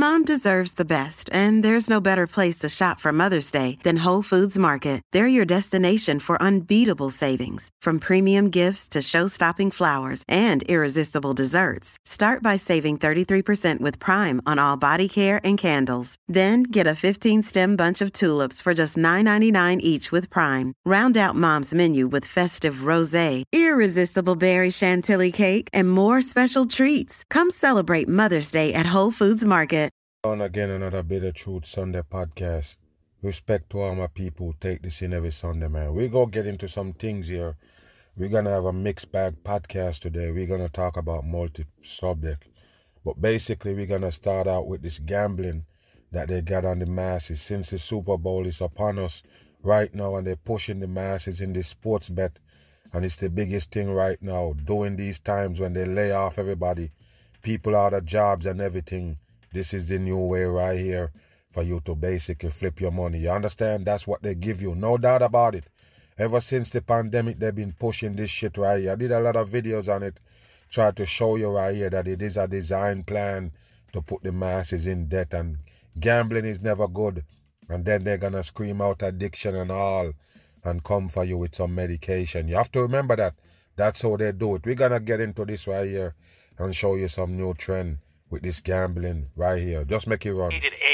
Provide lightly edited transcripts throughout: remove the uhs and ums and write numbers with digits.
Mom deserves the best, and there's no better place to shop for Mother's Day than Whole Foods Market. They're your destination for unbeatable savings, from premium gifts to show-stopping flowers and irresistible desserts. Start by saving 33% with Prime on all body care and candles. Then get a 15-stem bunch of tulips for just $9.99 each with Prime. Round out Mom's menu with festive rosé, irresistible berry chantilly cake, and more special treats. Come celebrate Mother's Day at Whole Foods Market. On again, another Bitter Truth Sunday podcast. Respect to all my people who take this in every Sunday, man. We're going to get into some things here. We're going to have a mixed bag podcast today. We're going to talk about multi-subject. But basically, we're going to start out with this gambling that they got on the masses. Since the Super Bowl is upon us right now and they're pushing the masses in this sports bet. And it's the biggest thing right now, during these times when they lay off everybody, people out of jobs and everything. This is the new way right here for you to basically flip your money. You understand? That's what they give you. No doubt about it. Ever since the pandemic, they've been pushing this shit right here. I did a lot of videos on it, try to show you right here that it is a design plan to put the masses in debt. And gambling is never good. And then they're going to scream out addiction and all and come for you with some medication. You have to remember that. That's how they do it. We're going to get into this right here and show you some new trend with this gambling right here. Just make it run.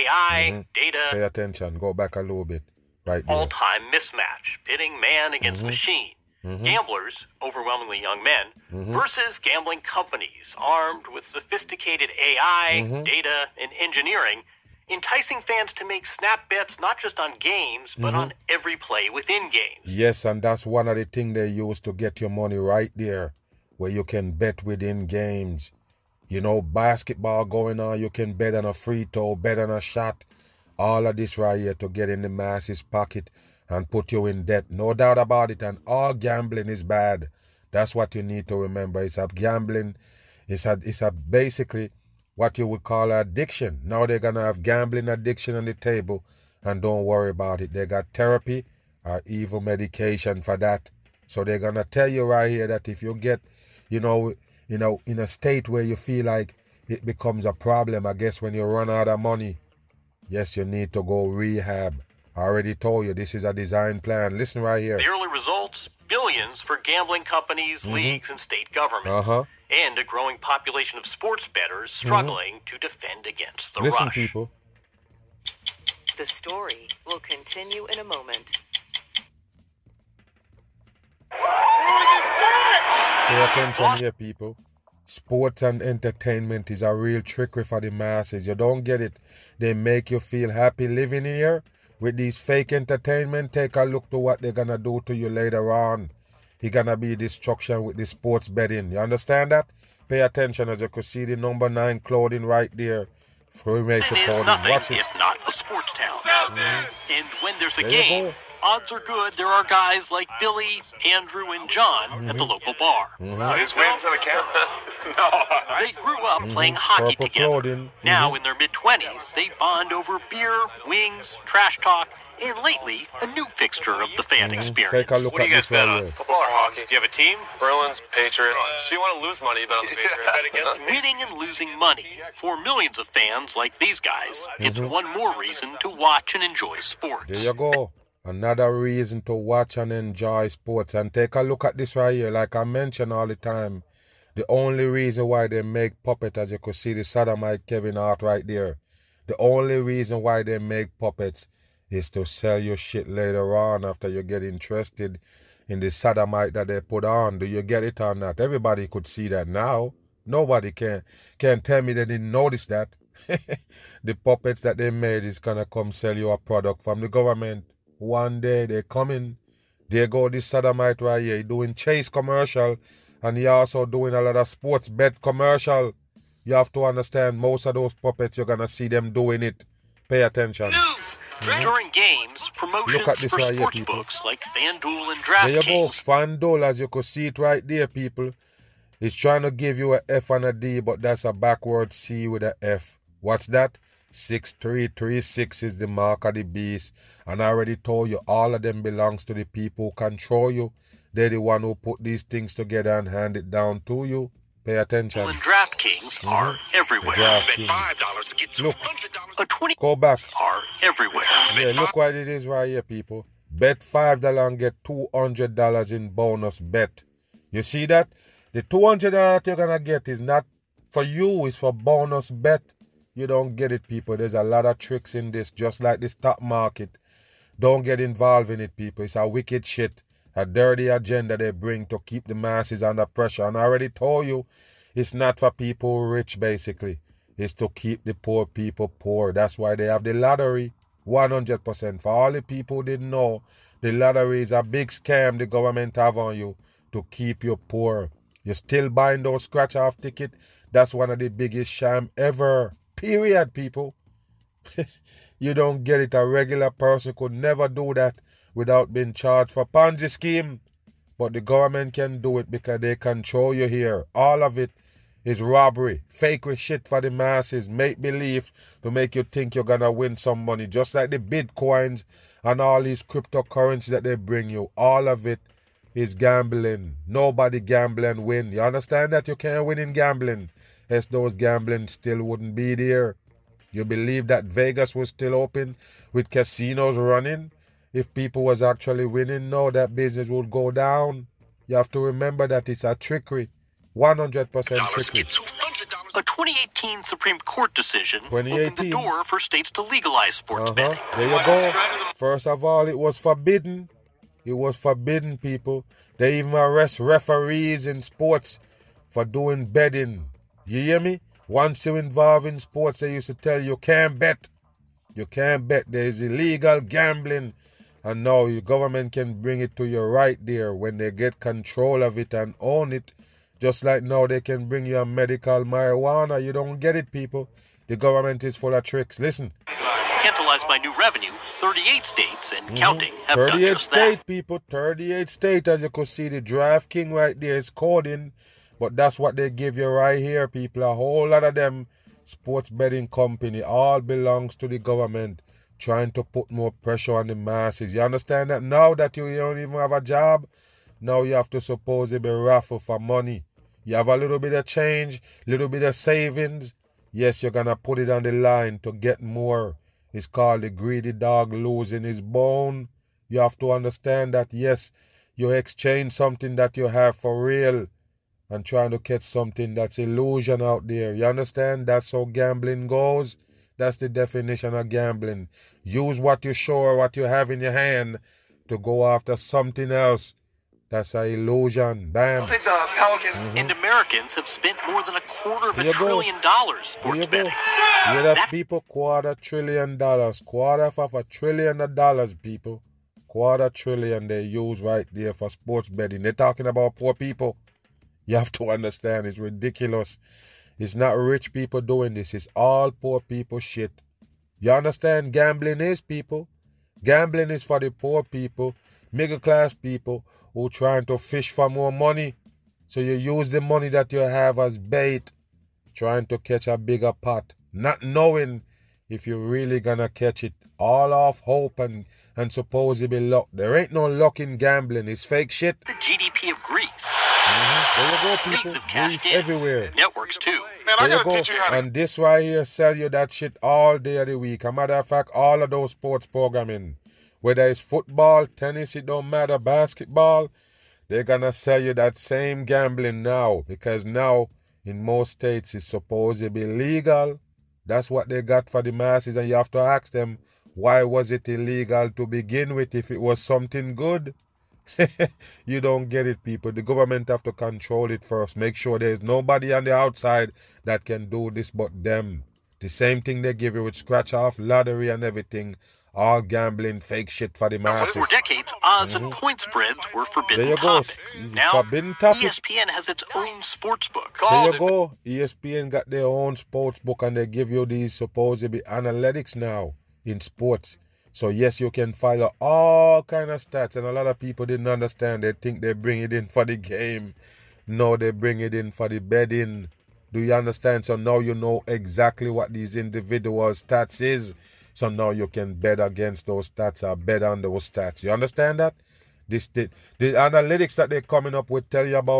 AI, data. Pay attention. Go back a little bit. Right there. All-time mismatch, pitting man against machine. Gamblers, overwhelmingly young men, versus gambling companies armed with sophisticated AI, data, and engineering, enticing fans to make snap bets not just on games, but on every play within games. Yes, and that's one of the things they use to get your money right there, where you can bet within games. You know, basketball going on, you can bet on a free throw, bet on a shot. All of this right here to get in the masses' pocket and put you in debt. No doubt about it, and all gambling is bad. That's what you need to remember. It's a gambling, it's a basically what you would call addiction. Now they're going to have gambling addiction on the table, and don't worry about it. They got therapy or evil medication for that. So they're going to tell you right here that if you get, in a state where you feel like it becomes a problem, I guess when you run out of money, yes, you need to go rehab. I already told you, this is a design plan. Listen right here. The early results, billions for gambling companies, leagues, and state governments. And a growing population of sports bettors struggling to defend against the Listen, rush. people. The story will continue in a moment. Pay attention here, people. Sports and entertainment is a real trickery for the masses. You don't get it. They make you feel happy living here. With these fake entertainment, take a look to what they're going to do to you later on. It's going to be destruction with the sports betting. You understand that? Pay attention as you can see the number 9 clothing right there. It is nothing if not a sports town. And when there's a game, odds are good there are guys like Billy, Andrew, and John at the local bar. He's waiting for the camera. They grew up playing hockey together. Now, in their mid-20s, they bond over beer, wings, trash talk, and lately, a new fixture of the fan experience. Take a look at this right here. Football or hockey? Do you have a team? Bruins, Patriots. So you want to lose money, you bet on the Patriots. Winning and losing money, for millions of fans like these guys, it's one more reason to watch and enjoy sports. There you go. Another reason to watch and enjoy sports. And take a look at this right here. Like I mention all the time, the only reason why they make puppets, as you could see the sodomite Kevin Hart right there, the only reason why they make puppets is to sell your shit later on after you get interested in the sodomite that they put on. Do you get it or not? Everybody could see that now. Nobody can tell me they didn't notice that. The puppets that they made is going to come sell you a product from the government. One day they coming. There go this sodomite right here. He doing Chase commercial, and he also doing a lot of sports bet commercial. You have to understand, most of those puppets, you're going to see them doing it. Pay attention. News! During games, promotions for right sports here, books like FanDuel and There you go. DraftKings. FanDuel, as you can see it right there, people. It's trying to give you a F and a D, but that's a backward C with a F. What's that? 6336 is the mark of the beast. And I already told you, all of them belongs to the people who control you. They're the one who put these things together and hand it down to you. Pay attention. And DraftKings DraftKings are everywhere. DraftKings. Bet $5 to get $200. A 20 Go back. are everywhere. Yeah, look what it is right here, people. Bet $5 and get $200 in bonus bet. You see that? The $200 that you're gonna get is not for you, it's for bonus bet. You don't get it, people. There's a lot of tricks in this, just like the stock market. Don't get involved in it, people. It's a wicked shit. A dirty agenda they bring to keep the masses under pressure. And I already told you, it's not for people rich, basically. It's to keep the poor people poor. That's why they have the lottery, 100%. For all the people who didn't know, the lottery is a big scam the government have on you to keep you poor. You're still buying those scratch-off tickets. That's one of the biggest sham ever. Period, people. You don't get it. A regular person could never do that without being charged for Ponzi scheme. But the government can do it because they control you here. All of it is robbery, fake shit for the masses, make believe to make you think you're gonna win some money. Just like the Bitcoins and all these cryptocurrencies that they bring you. All of it is gambling. Nobody gambling win. You understand that? You can't win in gambling. As those gambling still wouldn't be there. You believe that Vegas was still open with casinos running? If people was actually winning, no, that business would go down. You have to remember that it's a trickery. 100% trickery. A 2018 Supreme Court decision opened the door for states to legalize sports betting. There you go. First of all, it was forbidden. It was forbidden, people. They even arrest referees in sports for doing betting. You hear me? Once you're involved in sports, they used to tell you can't bet. You can't bet. There's illegal gambling. And now your government can bring it to you right there when they get control of it and own it. Just like now they can bring you a medical marijuana. You don't get it, people. The government is full of tricks. Listen. Tantalized by new revenue, 38 states and counting have done 38 just states, that. people. 38 states. As you could see, the DraftKings right there is coding. But that's what they give you right here, people. A whole lot of them sports betting company all belongs to the government, trying to put more pressure on the masses. You understand that? Now that you don't even have a job, now you have to supposedly raffle for money. You have a little bit of change, little bit of savings. Yes, you're going to put it on the line to get more. It's called the greedy dog losing his bone. You have to understand that, yes, you exchange something that you have for real and trying to catch something that's illusion out there. You understand? That's how gambling goes. That's the definition of gambling. Use what you show or what you have in your hand to go after something else. That's an illusion. Bam. And Americans have spent more than $250 billion sports betting. Yeah, that's people, $250 billion. $250 billion, people. $250 billion they use right there for sports betting. They're talking about poor people. You have to understand, it's ridiculous. It's not rich people doing this. It's all poor people shit. You understand? Gambling is, people. Gambling is for the poor people, middle class people who trying to fish for more money. So you use the money that you have as bait, trying to catch a bigger pot, not knowing if you're really gonna catch it. All off hope and supposedly luck. There ain't no luck in gambling. It's fake shit. The GDP of Greece. There you go, people. Leagues have cashed Greece in. everywhere. Networks too. Man, I There you gotta teach you how go. to. And this right here sell you that shit all day of the week. A matter of fact, all of those sports programming, whether it's football, tennis, it don't matter, basketball, they're gonna sell you that same gambling now, because now in most states it's supposed to be legal. That's what they got for the masses, and you have to ask them, why was it illegal to begin with if it was something good? You don't get it, people. The government have to control it first. Make sure there's nobody on the outside that can do this but them. The same thing they give you with scratch off, lottery and everything. All gambling, fake shit for the masses. For decades, odds and point spreads were forbidden There you go. topics. Now, Forbidden topic. ESPN has its own sports book. There you go. ESPN got their own sports book and they give you these supposedly analytics now in sports. So yes, you can follow all kind of stats, and a lot of people didn't understand. They think they bring it in for the game. No, they bring it in for the betting. Do you understand? So now you know exactly what these individual stats is. So now you can bet against those stats or bet on those stats. You understand that? The analytics that they're coming up with tell you about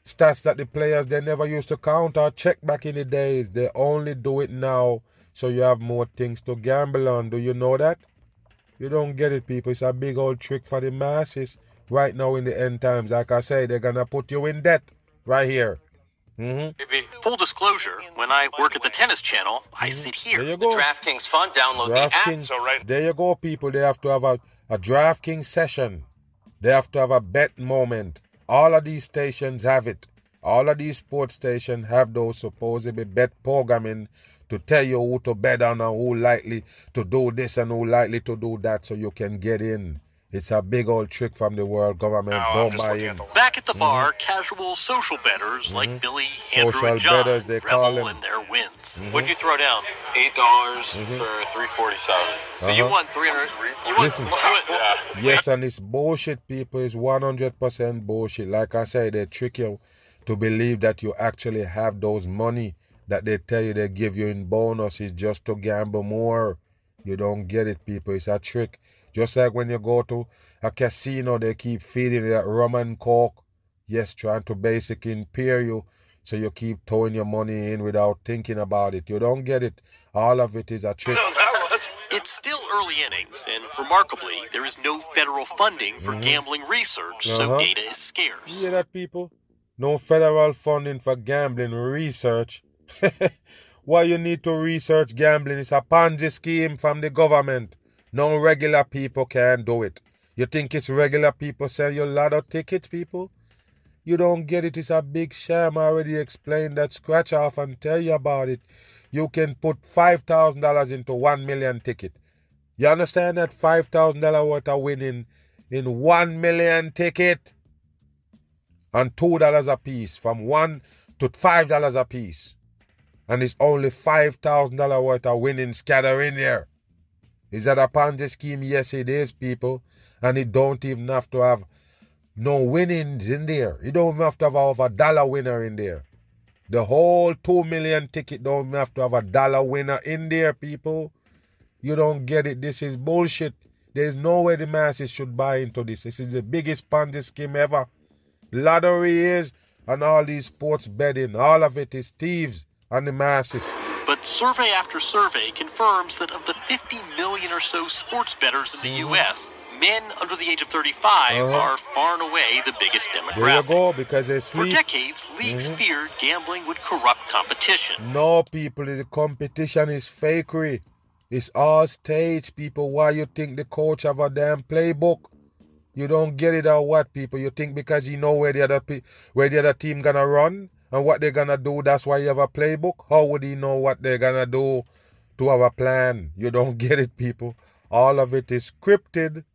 stats that the players they never used to count or check back in the days. They only do it now so you have more things to gamble on. Do you know that? You don't get it, people. It's a big old trick for the masses right now in the end times. Like I say, they're going to put you in debt right here. Full disclosure, when I work at the tennis channel, I sit here. There you go. DraftKings Fund, download the app. So right. There you go, people. They have to have a DraftKings session. They have to have a bet moment. All of these stations have it. All of these sports stations have those supposedly bet programming to tell you who to bet on and who likely to do this and who likely to do that so you can get in. It's a big old trick from the world government. Don't buy in. Back at the bar, casual social bettors like Billy, Andrew, Social and John bettors, they call revel them. in their wins. What'd you throw down? $8 for $347. So you won 300. You won. Listen. Yes, and it's bullshit, people. It's 100% bullshit. Like I say, they trick you to believe that you actually have those money that they tell you they give you in bonuses just to gamble more. You don't get it, people. It's a trick. Just like when you go to a casino, they keep feeding you that rum and coke. Yes, trying to basically impair you. So you keep throwing your money in without thinking about it. You don't get it. All of it is a trick. It's still early innings, and remarkably, there is no federal funding for gambling research, so data is scarce. You hear that, people? No federal funding for gambling research. Why you need to research gambling? It's a Ponzi scheme from the government. No regular people can do it. You think it's regular people sell you lotto tickets, people? You don't get it. It's a big sham. I already explained that. Scratch off and tell you about it. You can put $5,000 into 1 million ticket. You understand that? $5,000 worth of winning in 1 million ticket. And $2 a piece. From $1 to $5 a piece. And it's only $5,000 worth of winning scattered in there. Is that a Ponzi scheme? Yes, it is, people. And it don't even have to have no winnings in there. You don't even have to have over $1 winner in there. The whole 2 million ticket don't even have to have $1 winner in there, people. You don't get it. This is bullshit. There's no way the masses should buy into this. This is the biggest Ponzi scheme ever. Lottery is, and all these sports betting, all of it is thieves and the masses. But survey after survey confirms that of the 50 million or so sports bettors in the U.S., men under the age of 35 are far and away the biggest demographic. There you go, because they sleep. For decades, leagues feared gambling would corrupt competition. No, people, the competition is fakery. It's all stage, people. Why you think the coach have a damn playbook? You don't get it or what, people? You think because you know where the other team gonna run? And what they're going to do, that's why you have a playbook? How would he know what they're going to do to have a plan? You don't get it, people. All of it is scripted.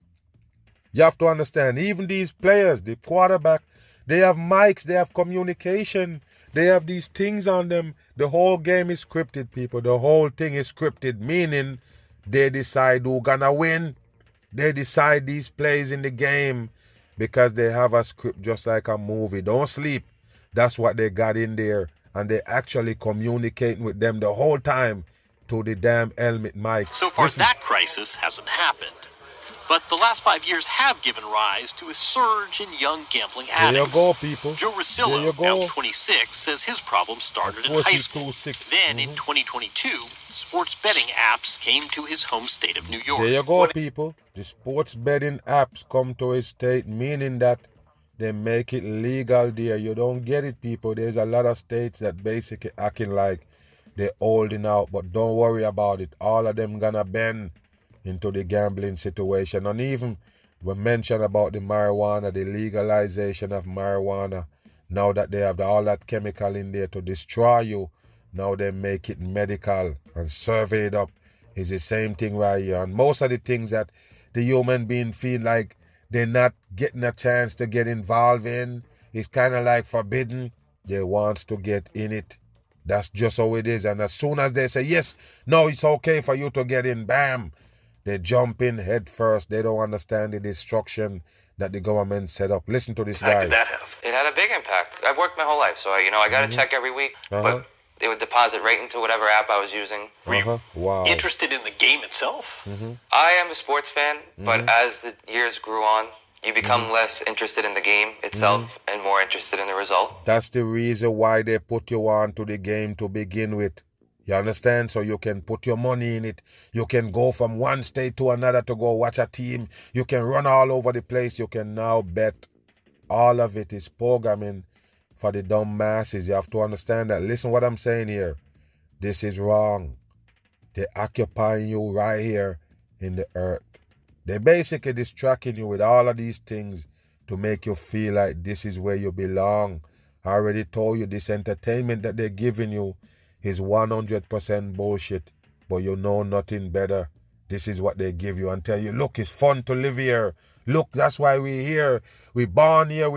You have to understand, even these players, the quarterback, they have mics, they have communication, they have these things on them. The whole game is scripted, people. The whole thing is scripted, meaning they decide who's going to win. They decide these plays in the game because they have a script just like a movie. Don't sleep. That's what they got in there. And they actually communicating with them the whole time to the damn helmet mic. So far, that crisis hasn't happened. But the last 5 years have given rise to a surge in young gambling addicts. There you go, people. Joe Rosillo, now 26, says his problem started in high school. Then, in 2022, sports betting apps came to his home state of New York. There you go, people. The sports betting apps come to his state, meaning that they make it legal there. You don't get it, people. There's a lot of states that basically acting like they're holding out. But don't worry about it. All of them gonna bend into the gambling situation. And even we mentioned about the marijuana, the legalization of marijuana. Now that they have all that chemical in there to destroy you, now they make it medical and survey it up. It's the same thing right here. And most of the things that the human being feel like they're not getting a chance to get involved in, it's kind of like forbidden. They want to get in it. That's just how it is. And as soon as they say, yes, no, it's okay for you to get in, bam, they jump in head first. They don't understand the destruction that the government set up. Listen to this guy. How did that have? It had a big impact. I've worked my whole life, so I got to check every week. But it would deposit right into whatever app I was using. Wow. Interested in the game itself? I am a sports fan, but as the years grew on, You become less interested in the game itself and more interested in the result. That's the reason why they put you on to the game to begin with. You understand? So you can put your money in it. You can go from one state to another to go watch a team. You can run all over the place. You can now bet. All of it is programming for the dumb masses. You have to understand that. Listen what I'm saying here. This is wrong. They're occupying you right here in the earth. They're basically distracting you with all of these things to make you feel like this is where you belong. I already told you this entertainment that they're giving you is 100% bullshit, but you know nothing better. This is what they give you and tell you, look, it's fun to live here. Look, that's why we're here. We're born here.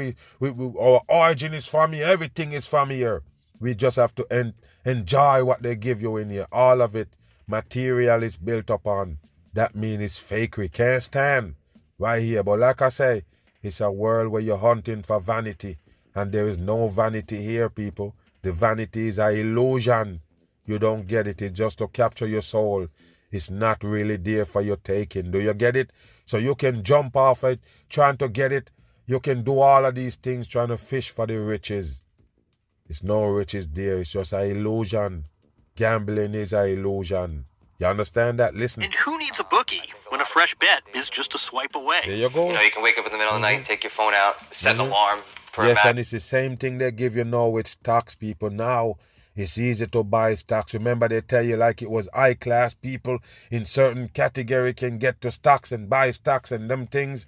Our origin is from here. Everything is from here. We just have to enjoy what they give you in here. All of it, material is built upon. That means it's fakery. Can't stand right here. But like I say, it's a world where you're hunting for vanity. And there is no vanity here, people. The vanity is an illusion. You don't get it. It's just to capture your soul. It's not really there for your taking. Do you get it? So you can jump off it, trying to get it. You can do all of these things trying to fish for the riches. It's no riches there. It's just an illusion. Gambling is an illusion. You understand that? Listen. And who needs a bookie when a fresh bet is just a swipe away? There you go. You know, you can wake up in the middle of the night, take your phone out, set an alarm for a Yes, match. and it's the same thing they give you now with stocks, people. Now, it's easy to buy stocks. Remember, they tell you like it was high-class people in certain category can get to stocks and buy stocks and them things.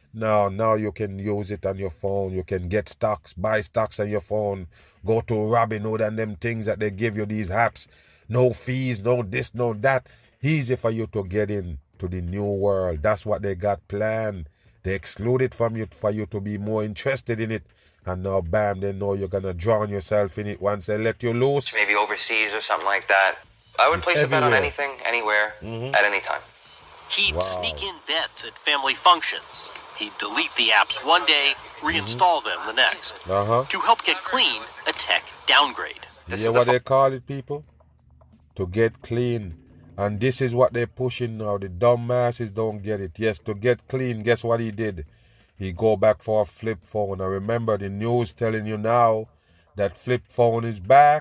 Now you can use it on your phone. You can get stocks, buy stocks on your phone. Go to Robinhood and them things that they give you, these apps. No fees, no this, no that. Easy for you to get in to the new world. That's what they got planned. They exclude it from you for you to be more interested in it. And now, bam, they know you're going to drown yourself in it once they let you loose. Maybe overseas or something like that. I would place a bet on everywhere. anything, anywhere, at any time. He'd sneak in bets at family functions. He'd delete the apps one day, reinstall them the next. To help get clean, a tech downgrade. You hear what they call it, people? To get clean. And this is what they're pushing now. The dumb masses don't get it. Yes, to get clean, guess what he did? He go back for a flip phone. And remember, the news telling you now that flip phone is back.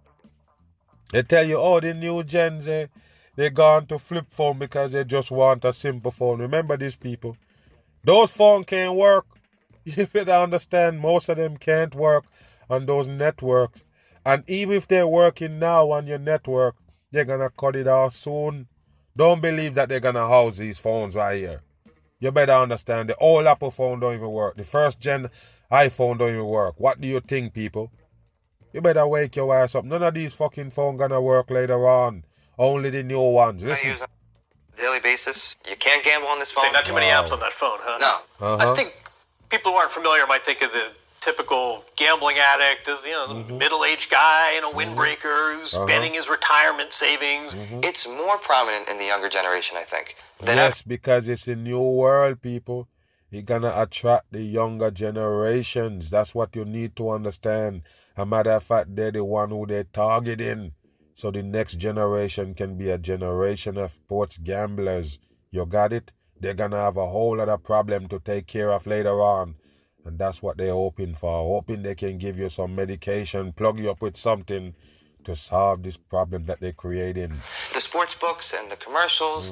They tell you, oh, the new gens, they gone to flip phone because they just want a simple phone. Remember these people. Those phones can't work. You better understand, most of them can't work on those networks. And even if they're working now on your network, they're going to cut it off soon. Don't believe that they're going to house these phones right here. You better understand, the old Apple phone don't even work. The first gen iPhone don't even work. What do you think, people? You better wake your ass up. None of these fucking phones going to work later on. Only the new ones. Listen. I use on a daily basis. You can't gamble on this phone. Say, not too many apps on that phone, huh? No. I think people who aren't familiar might think of the typical gambling addict as, the middle-aged guy in a windbreaker who's spending his retirement savings. It's more prominent in the younger generation, I think. Yes, because it's a new world, people. You're going to attract the younger generations. That's what you need to understand. As a matter of fact, they're the one who they're targeting. So the next generation can be a generation of sports gamblers. You got it? They're going to have a whole lot of problem to take care of later on. And that's what they're hoping for. Hoping they can give you some medication, plug you up with something to solve this problem that they're creating. The sports books and the commercials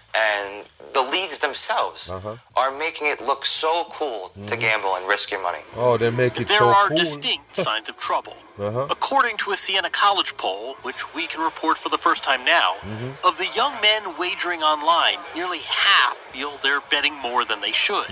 and the leagues themselves are making it look so cool to gamble and risk your money. Oh, they make it There so are cool. distinct signs of trouble. According to a Siena College poll, which we can report for the first time now, of the young men wagering online, nearly half feel they're betting more than they should.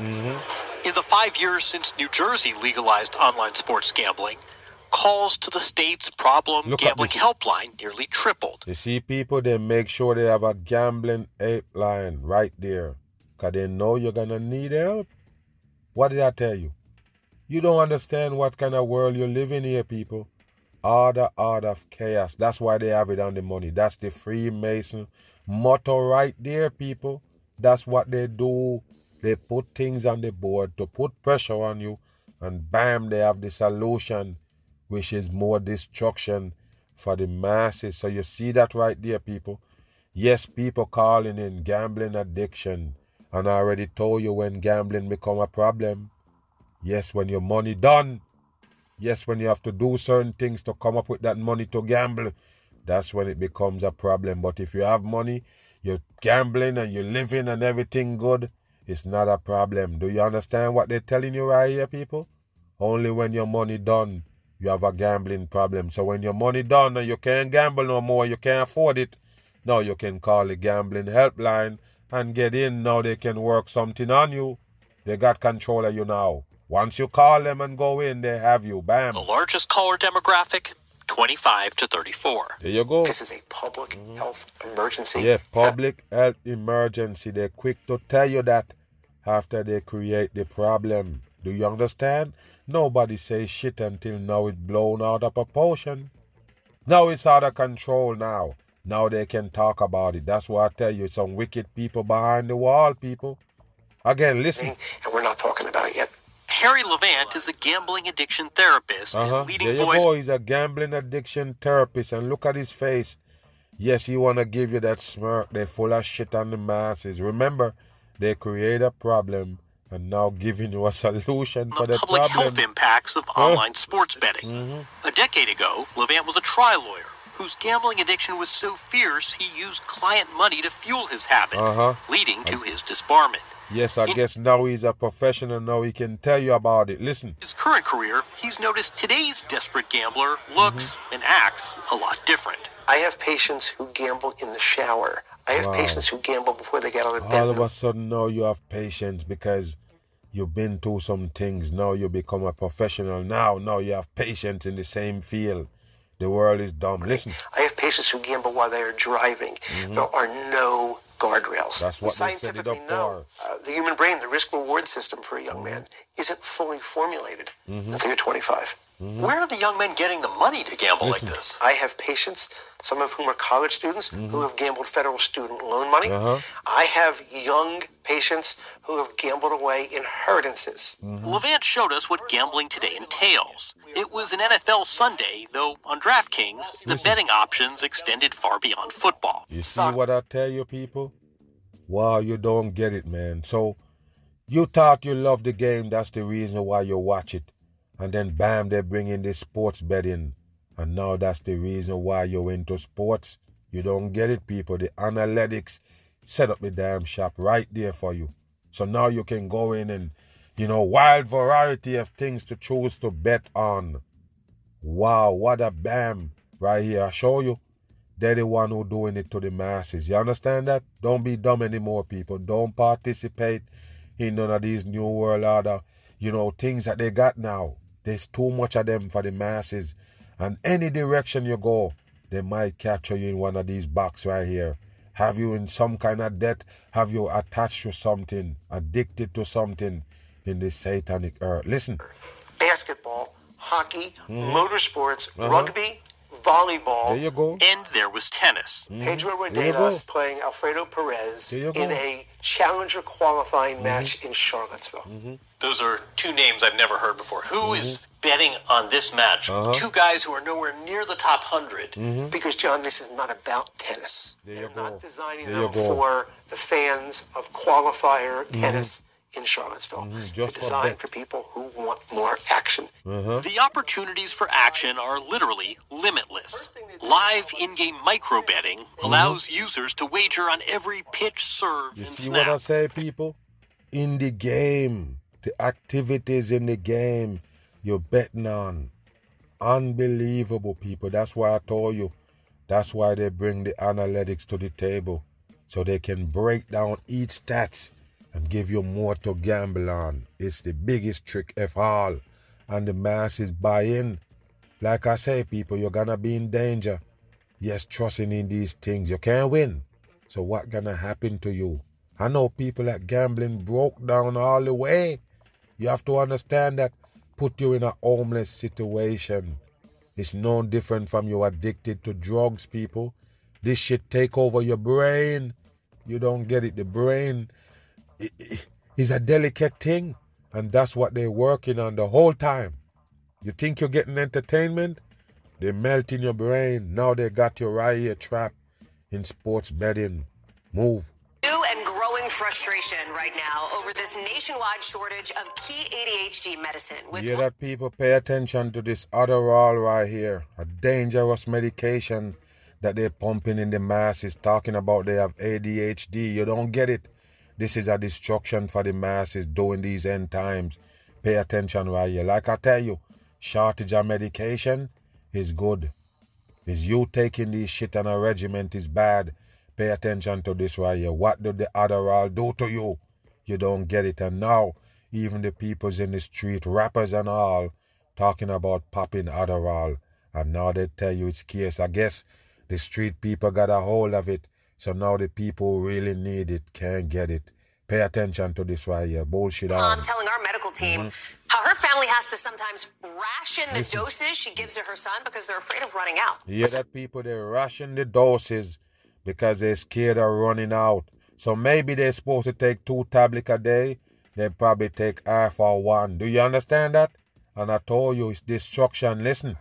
In the 5 years since New Jersey legalized online sports gambling, calls to the state's problem gambling helpline nearly tripled. You see, people, they make sure they have a gambling helpline right there. Because they know you're going to need help. What did I tell you? You don't understand what kind of world you live in here, people. Order of chaos. That's why they have it on the money. That's the Freemason motto right there, people. That's what they do. They put things on the board to put pressure on you. And bam, they have the solution, which is more destruction for the masses. So you see that right there, people. Yes, people calling in gambling addiction. And I already told you when gambling become a problem. Yes, when your money done. Yes, when you have to do certain things to come up with that money to gamble. That's when it becomes a problem. But if you have money, you're gambling and you're living and everything good, it's not a problem. Do you understand what they're telling you right here, people? Only when your money done, you have a gambling problem. So when your money done and you can't gamble no more, you can't afford it, now you can call the gambling helpline and get in. Now they can work something on you. They got control of you now. Once you call them and go in, they have you. Bam. The largest caller demographic, 25 to 34. There you go. This is a public health emergency. Yeah, public health emergency. They're quick to tell you that after they create the problem. Do you understand? Nobody says shit until now it's blown out of proportion. Now it's out of control now. Now they can talk about it. That's why I tell you, some wicked people behind the wall, people. Again, listen. And we're not talking about it yet. Harry Levant is a gambling addiction therapist and leading there you voice. go. He's a gambling addiction therapist. And look at his face. Yes, he want to give you that smirk. They're full of shit on the masses. Remember, they create a problem and now giving you a solution for the public problem. health impacts of online sports betting. A decade ago, Levant was a trial lawyer whose gambling addiction was so fierce he used client money to fuel his habit, leading to his disbarment. Yes, I guess now he's a professional. Now he can tell you about it. Listen. His current career, he's noticed today's desperate gambler looks and acts a lot different. I have patients who gamble in the shower. I have patients who gamble before they get out of bed. All of a sudden now you have patience because you've been through some things. Now you become a professional. Now you have patience in the same field. The world is dumb. Listen. I have patients who gamble while they are driving. There are no guardrails. That's what we they set it scientifically up know the human brain, the risk-reward system for a young man, isn't fully formulated until you're 25. Where are the young men getting the money to gamble like this? I have patients, some of whom are college students, who have gambled federal student loan money. I have young patients who have gambled away inheritances. Levant showed us what gambling today entails. It was an NFL Sunday, though on DraftKings, the betting options extended far beyond football. You see what I tell you, people? Wow, you don't get it, man. So, you thought you loved the game, that's the reason why you watch it. And then, bam, they bring in this sports betting. And now that's the reason why you're into sports. You don't get it, people. The analytics set up the damn shop right there for you. So now you can go in and, wild variety of things to choose to bet on. Wow, what a bam. Right here, I show you. They're the one who doing it to the masses. You understand that? Don't be dumb anymore, people. Don't participate in none of these new world order, things that they got now. There's too much of them for the masses. And any direction you go, they might capture you in one of these boxes right here. Have you in some kind of debt? Have you attached to something, addicted to something in this satanic earth? Listen. Basketball, hockey, motorsports, rugby, volleyball. There you go. And there was tennis. Pedro Rodenas playing Alfredo Perez in a challenger qualifying match in Charlottesville. Those are two names I've never heard before. Who is betting on this match? Two guys who are nowhere near the top 100. Because, John, this is not about tennis. They're not designing them for the fans of qualifier tennis in Charlottesville. They're designed for people who want more action. The opportunities for action are literally limitless. Live in-game micro betting allows users to wager on every pitch, serve, and see snap. What I say, people? In the game, the activities in the game you're betting on. Unbelievable, people. That's why I told you. That's why they bring the analytics to the table. So they can break down each stats and give you more to gamble on. It's the biggest trick of all. And the masses buy in. Like I say, people, you're gonna be in danger. Yes, trusting in these things. You can't win. So what gonna happen to you? I know people that gambling broke down all the way. You have to understand that put you in a homeless situation. It's no different from you addicted to drugs, people. This shit take over your brain. You don't get it. The brain is a delicate thing. And that's what they're working on the whole time. You think you're getting entertainment? They melt in your brain. Now they got you right here trapped in sports betting. Move. New and growing frustration right now over this nationwide shortage of key ADHD medicine. Yeah, that people pay attention to this Adderall right here, a dangerous medication that they're pumping in the masses, talking about they have ADHD. You don't get it. This is a destruction for the masses during these end times. Pay attention right here. Like I tell you, shortage of medication is good. Is you taking this shit on a regiment is bad. Pay attention to this right here. What did the Adderall do to you? You don't get it. And now, even the peoples in the street, rappers and all, talking about popping Adderall. And now they tell you it's scarce. I guess the street people got a hold of it. So now the people who really need it can't get it. Pay attention to this right here. Bullshit on. Mom telling our medical team how her family has to sometimes ration the doses she gives to her son because they're afraid of running out. Yeah, that people, they ration the doses because they're scared of running out. So maybe they're supposed to take 2 tablets a day. They probably take half or 1. Do you understand that? And I told you, it's destruction. Listen.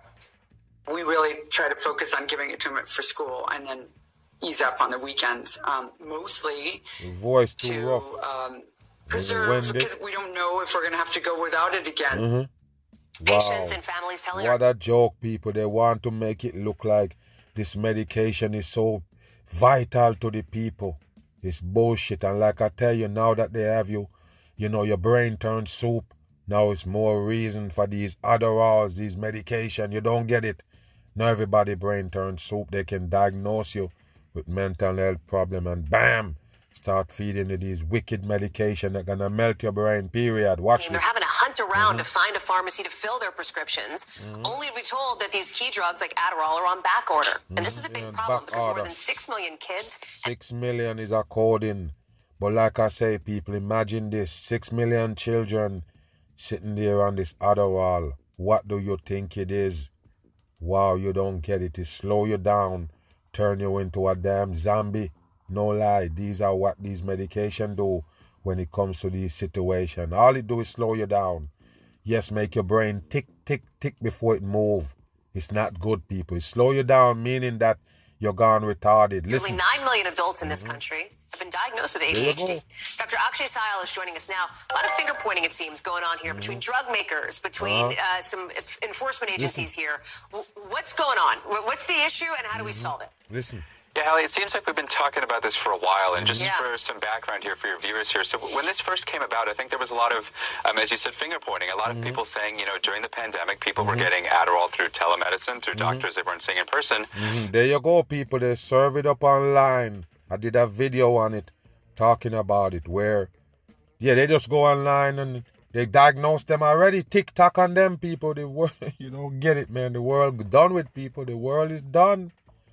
We really try to focus on giving it to him for school and then ease up on the weekends, mostly voice too to rough. Preserve, because we don't know if we're going to have to go without it again. Mm-hmm. Patients and families telling what a joke, people. They want to make it look like this medication is so vital to the people. It's bullshit. And like I tell you, now that they have you, you know, your brain turns soup. Now it's more reason for these Adderalls, these medication. You don't get it. Now everybody brain turns soup. They can diagnose you with mental health problem and bam, start feeding you these wicked medication that gonna melt your brain, period. Watch they're this. having to hunt around to find a pharmacy to fill their prescriptions, only to be told that these key drugs like Adderall are on back order. And this is a big problem because more than 6 million kids... 6 million is according. But like I say, people, imagine this. 6 million children sitting there on this Adderall. What do you think it is? Wow, you don't get it. It slow you down, turn you into a damn zombie. No lie, these are what these medication do when it comes to these situations. All it do is slow you down. Yes, make your brain tick, tick, tick before it move. It's not good, people. It slow you down, meaning that you're gone retarded. Listen. Nearly 9 million adults in this country have been diagnosed with ADHD. Dr. Akshay Syal is joining us now. A lot of finger pointing, it seems, going on here between drug makers, between some enforcement agencies here. What's going on? What's the issue and how do we solve it? Listen. Yeah, Hallie, it seems like we've been talking about this for a while, and just for some background here for your viewers here. So when this first came about, I think there was a lot of, as you said, finger pointing. A lot of people saying, you know, during the pandemic, people were getting Adderall through telemedicine, through doctors they weren't seeing in person. There you go, people. They serve it up online. I did a video on it talking about it where, yeah, they just go online and they diagnose them already. TikTok on them, people. The world, you don't get it, man. The world done with people. The world is done.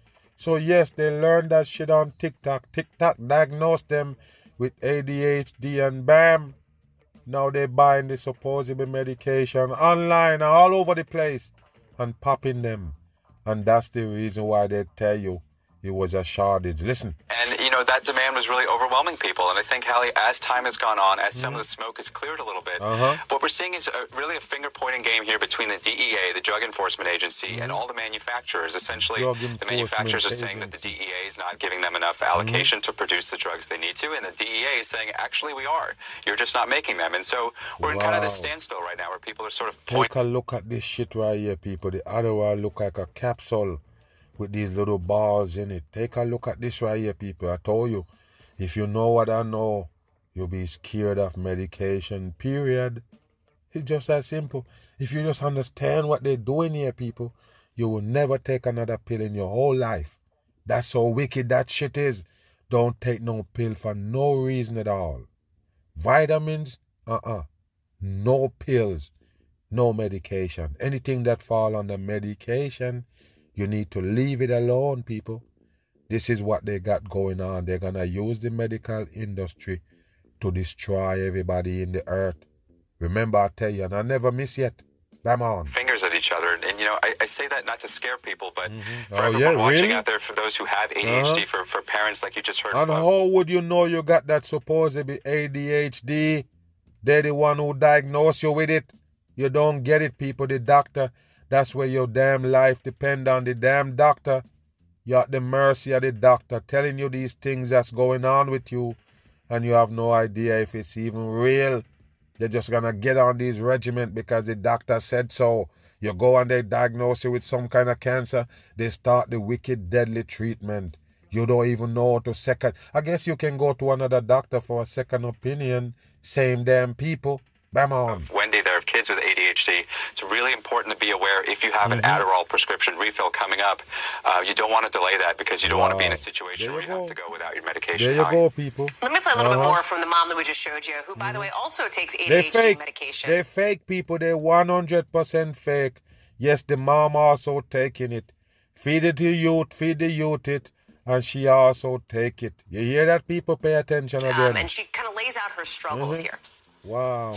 So yes, they learned that shit on TikTok. TikTok diagnosed them with ADHD and bam, now they buying the supposed medication online all over the place and popping them. And that's the reason why they tell you it was a shortage. Listen. And, you know, that demand was really overwhelming people. And I think, Hallie, as time has gone on, as some of the smoke has cleared a little bit, what we're seeing is really a finger-pointing game here between the DEA, the Drug Enforcement Agency, and all the manufacturers. Essentially, the manufacturers are saying that the DEA is not giving them enough allocation to produce the drugs they need to, and the DEA is saying, actually, we are. You're just not making them. And so we're in kind of this standstill right now where people are sort of Take a look at this shit right here, people. The Adderall look like a capsule with these little balls in it. Take a look at this right here, people. I told you, if you know what I know, you'll be scared of medication, period. It's just that simple. If you just understand what they're doing here, people, you will never take another pill in your whole life. That's how wicked that shit is. Don't take no pill for no reason at all. Vitamins, no pills, no medication. Anything that fall under medication, you need to leave it alone, people. This is what they got going on. They're going to use the medical industry to destroy everybody in the earth. Remember, I tell you, and I never miss yet. Bam on. Fingers at each other. And you know, I say that not to scare people, but for everyone watching out there, for those who have ADHD, for parents like you just heard and about. How would you know you got that supposed to be ADHD? They're the one who diagnosed you with it. You don't get it, people. The doctor, that's where your damn life depend on the damn doctor. You're at the mercy of the doctor telling you these things that's going on with you. and you have no idea if it's even real. They're just gonna get on these regimens because the doctor said so. You go and they diagnose you with some kind of cancer. They start the wicked, deadly treatment. You don't even know to second. I guess you can go to another doctor for a second opinion. Same damn people. Bam on. Wendy, there are kids with ADHD. It's really important to be aware if you have an Adderall prescription refill coming up. You don't want to delay that because you don't want to be in a situation where you have to go without your medication. There you go, people. Let me play a little bit more from the mom that we just showed you, who, by the way, also takes ADHD medication. They're fake, people. They're 100% fake. Yes, the mom also taking it. Feed it to youth, feed the youth it, and she also take it. You hear that, people? Pay attention again. And she kind of lays out her struggles here. Wow.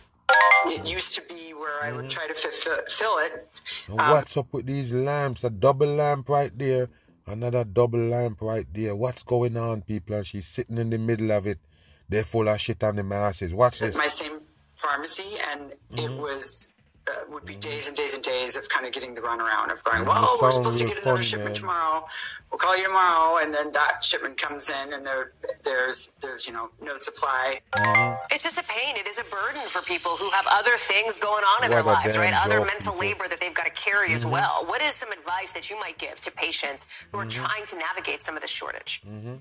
It used to be where I would try to fill it. What's up with these lamps? A double lamp right there, another double lamp right there. What's going on, people? And she's sitting in the middle of it. They're full of shit on the masses. Watch this. My same pharmacy, and it was would be days and days and days of kind of getting the runaround of going, well, we're supposed to get another shipment tomorrow. We'll call you tomorrow, and then that shipment comes in, and there's no supply. It's just a pain. It is a burden for people who have other things going on in their lives, right? Other mental labor that they've got to carry as well. What is some advice that you might give to patients who are trying to navigate some of the shortage?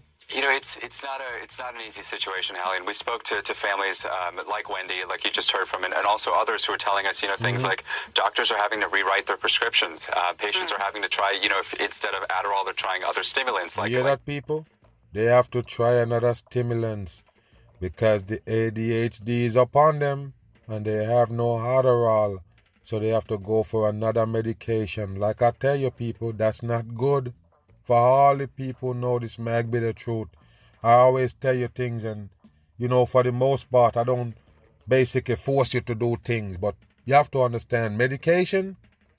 It's not an easy situation, Hallie. And we spoke to families like Wendy, like you just heard from, and also others who are telling us, things like doctors are having to rewrite their prescriptions. Patients are having to try, if instead of Adderall, they're trying other stimulants. You hear that, people? They have to try another stimulant because the ADHD is upon them and they have no Adderall. So they have to go for another medication. Like I tell you, people, that's not good. For all the people who know this might be the truth. I always tell you things, and for the most part, I don't basically force you to do things, but you have to understand medication.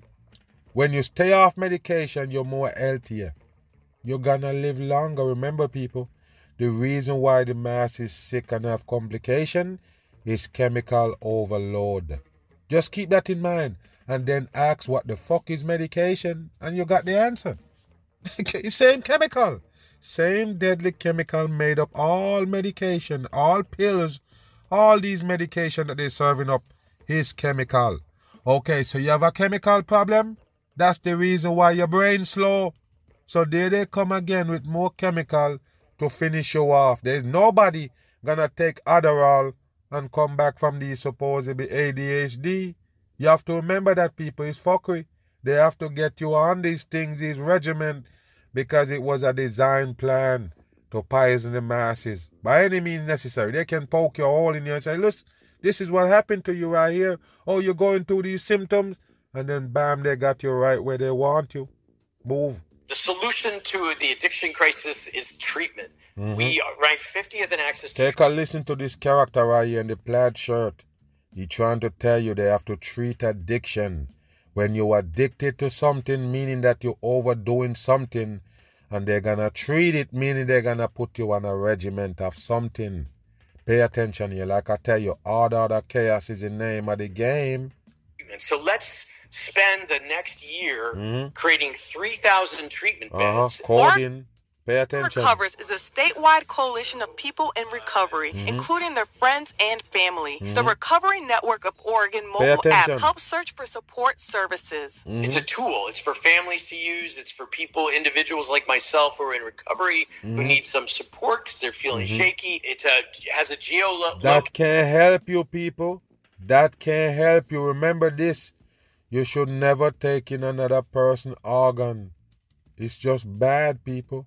When you stay off medication, you're more healthier. You're gonna live longer. Remember, people, the reason why the mass is sick and have complication is chemical overload. Just keep that in mind, and then ask what the fuck is medication, and you got the answer. Same chemical, same deadly chemical made up all medication, all pills, all these medication that they're serving up is chemical. Okay, so you have a chemical problem? That's the reason why your brain's slow. So there they come again with more chemical to finish you off. There's nobody gonna take Adderall and come back from these supposedly ADHD. You have to remember that, people, it's fuckery. They have to get you on these things, these regimens, because it was a design plan to poison the masses. By any means necessary. They can poke your hole in you and say, look, this is what happened to you right here. Oh, you're going through these symptoms. And then, bam, they got you right where they want you. Move. The solution to the addiction crisis is treatment. We rank 50th in access to Take a listen to this character right here in the plaid shirt. He's trying to tell you they have to treat addiction. When you're addicted to something, meaning that you're overdoing something, and they're going to treat it, meaning they're going to put you on a regiment of something. Pay attention here. Like I tell you, order chaos is the name of the game. So let's spend the next year creating 3,000 treatment beds. Coding. Pay attention. Recovers is a statewide coalition of people in recovery, including their friends and family. The Recovery Network of Oregon mobile app helps search for support services. It's a tool. It's for families to use. It's for people, individuals like myself who are in recovery, who need some support because they're feeling shaky. It has a That can't help you, people. That can't help you. Remember this. You should never take in another person's organ. It's just bad, people.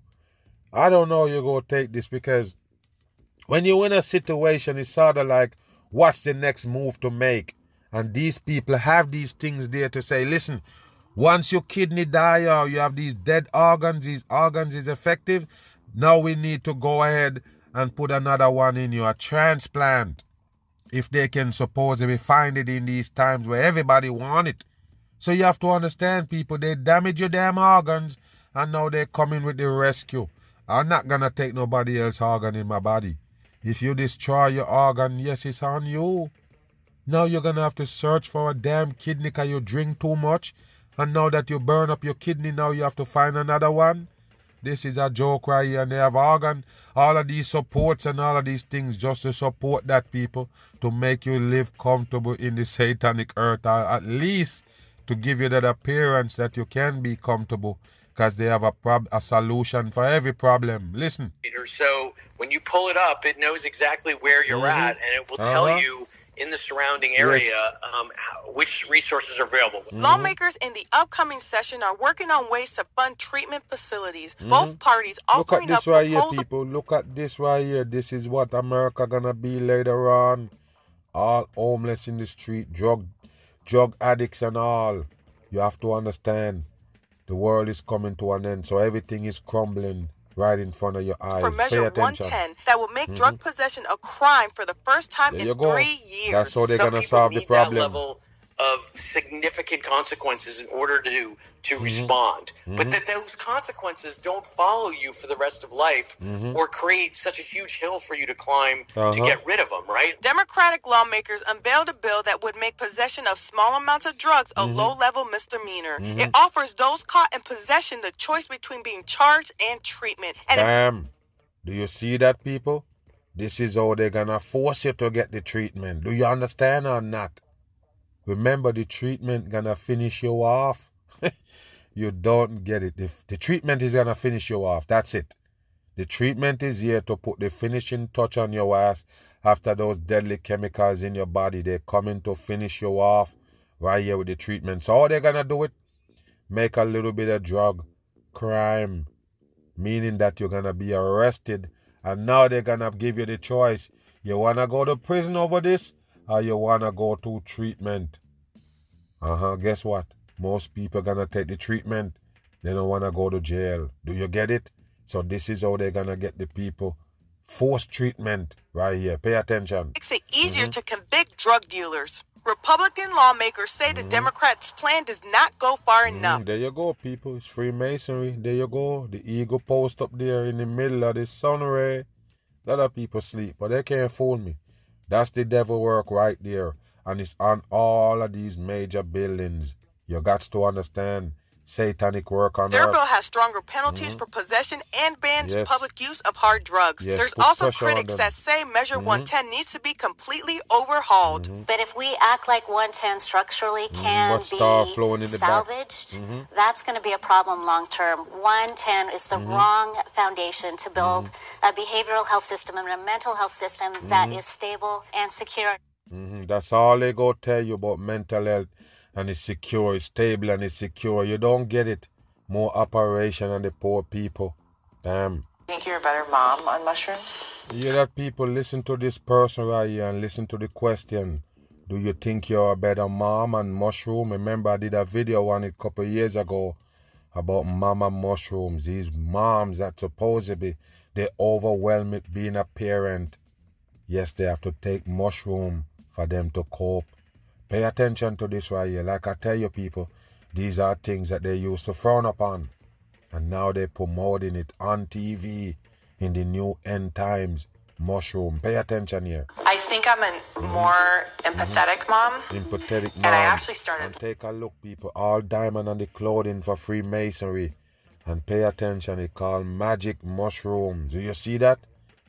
I don't know you're going to take this because when you're in a situation, it's sort of like, what's the next move to make? And these people have these things there to say, listen, once your kidney die or you have these dead organs, these organs is effective, now we need to go ahead and put another one in you, a transplant. If they can supposedly find it in these times where everybody want it. So you have to understand, people, they damage your damn organs and now they're coming with the rescue. I'm not going to take nobody else's organ in my body. If you destroy your organ, yes, it's on you. Now you're going to have to search for a damn kidney because you drink too much. And now that you burn up your kidney, now you have to find another one. This is a joke right here. And they have all of these supports and all of these things just to support that, people, to make you live comfortable in the satanic earth, or at least to give you that appearance that you can be comfortable, because they have a solution for every problem. Listen. So when you pull it up, it knows exactly where you're at, and it will tell you in the surrounding area which resources are available. Lawmakers in the upcoming session are working on ways to fund treatment facilities. Both parties offering up proposals. Look at this right here, people. Look at this right here. This is what America gonna be later on. All homeless in the street, drug addicts and all. You have to understand, the world is coming to an end, so everything is crumbling right in front of your eyes. For Measure 110, that will make drug possession a crime for the first time in 3 years. That's how they're going to solve the problem. That level of significant consequences in order to respond. But that those consequences don't follow you for the rest of life or create such a huge hill for you to climb to get rid of them, right? Democratic lawmakers unveiled a bill that would make possession of small amounts of drugs a low-level misdemeanor. It offers those caught in possession the choice between being charged and treatment. And do you see that, people? This is how they're going to force you to get the treatment. Do you understand or not? Remember, the treatment gonna finish you off. You don't get it. The treatment is gonna finish you off. That's it. The treatment is here to put the finishing touch on your ass after those deadly chemicals in your body. They're coming to finish you off right here with the treatment. So how they're gonna do it? Make a little bit of drug crime, meaning that you're gonna be arrested, and now they're gonna give you the choice. You wanna go to prison over this, or you wanna go to treatment? Guess what? Most people gonna take the treatment. They don't wanna go to jail. Do you get it? So this is how they're gonna get the people. Forced treatment right here. Pay attention. Makes it easier to convict drug dealers. Republican lawmakers say the Democrats' plan does not go far enough. There you go, people. It's Freemasonry. There you go. The eagle post up there in the middle of the sun ray. A lot of people sleep, but they can't fool me. That's the devil work right there. And it's on all of these major buildings. You got to understand, satanic work on Their bill has stronger penalties for possession and bans public use of hard drugs. There's also critics that say Measure 110 needs to be completely overhauled. But if we act like 110 structurally can be salvaged, that's going to be a problem long term. 110 is the wrong foundation to build a behavioral health system and a mental health system that is stable and secure. That's all they go tell you about mental health. And it's secure, it's stable, and it's secure. You don't get it. More operation on the poor people. Damn. Think you're a better mom on mushrooms? You hear that, people? Listen to this person right here and listen to the question. Do you think you're a better mom on mushroom? Remember, I did a video on it a couple of years ago about mama mushrooms. These moms that supposedly they overwhelm it being a parent. Yes, they have to take mushroom for them to cope. Pay attention to this right here. Like I tell you, people, these are things that they used to frown upon. And now they're promoting it on TV in the new end times. Mushroom. Pay attention here. I think I'm a more empathetic mom. Empathetic mom. And I actually started... And take a look, people. All diamond on the clothing for Freemasonry. And pay attention. It's called magic mushrooms. Do you see that?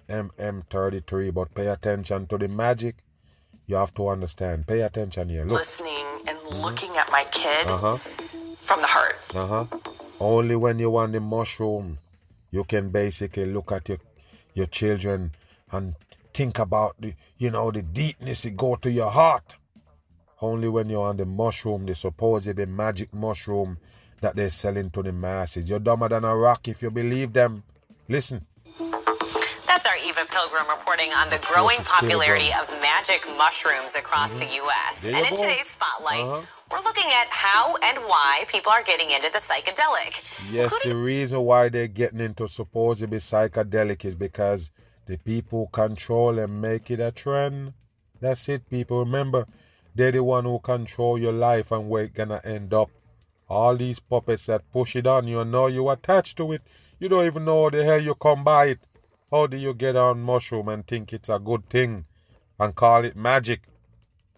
MM33. But pay attention to the magic. You have to understand. Pay attention here. Look. Listening and looking at my kid from the heart. Only when you want the mushroom, you can basically look at your children and think about the deepness it go to your heart. Only when you're on the mushroom, the supposed magic mushroom that they're selling to the masses. You're dumber than a rock if you believe them. Listen. That's our Eva Pilgrim reporting on the growing popularity of magic mushrooms across the U.S. And in today's Spotlight, we're looking at how and why people are getting into the psychedelic. Yes, the reason why they're getting into supposedly psychedelic is because the people control and make it a trend. That's it, people. Remember, they're the one who control your life and where it's gonna end up. All these puppets that push it on you and know you attached to it. You don't even know how the hell you come by it. How do you get on mushroom and think it's a good thing and call it magic?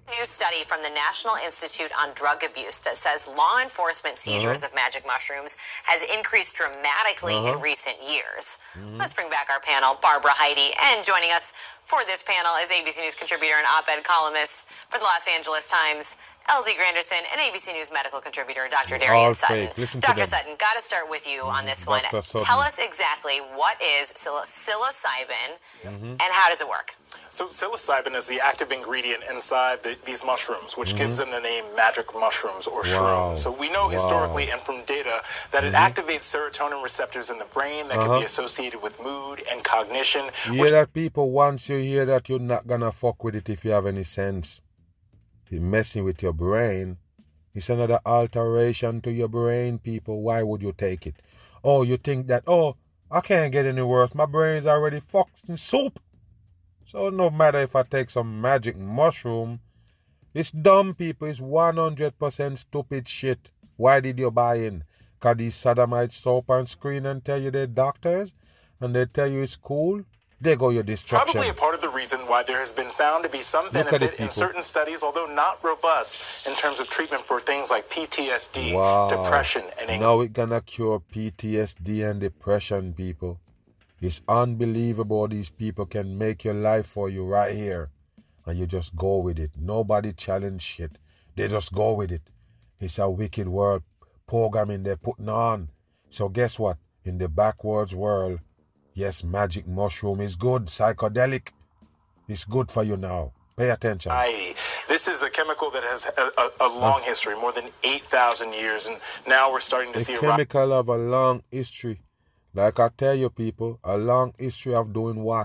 New study from the National Institute on Drug Abuse that says law enforcement seizures of magic mushrooms has increased dramatically in recent years. Let's bring back our panel, Barbara Heide, and joining us for this panel is ABC News contributor and op-ed columnist for the Los Angeles Times, LZ Granderson, and ABC News medical contributor, Dr. Darian Sutton. Dr. Sutton, got to start with you on this one. Tell us exactly what is psilocybin and how does it work? So psilocybin is the active ingredient inside these mushrooms, which gives them the name magic mushrooms or shrooms. So we know historically and from data that it activates serotonin receptors in the brain that can be associated with mood and cognition. You hear that, people? Once you hear that, you're not going to fuck with it if you have any sense. It's messing with your brain. It's another alteration to your brain, people. Why would you take it? Oh, you think that, oh, I can't get any worse. My brain's already fucked in soup. So no matter if I take some magic mushroom, it's dumb, people. It's 100% stupid shit. Why did you buy in? Because these sodomites stop on screen and tell you they're doctors and they tell you it's cool. There go your destruction. Probably a part of the reason why there has been found to be some benefit in certain studies, although not robust, in terms of treatment for things like PTSD, depression, and anxiety. Now we're gonna cure PTSD and depression, people. It's unbelievable these people can make your life for you right here. And you just go with it. Nobody challenge shit. They just go with it. It's a wicked world programming they're putting on. So guess what? In the backwards world, yes, magic mushroom is good. Psychedelic. It's good for you now. Pay attention. This is a chemical that has a long history, more than 8,000 years. And now we're starting to see a chemical of a long history. Like I tell you, people, a long history of doing what?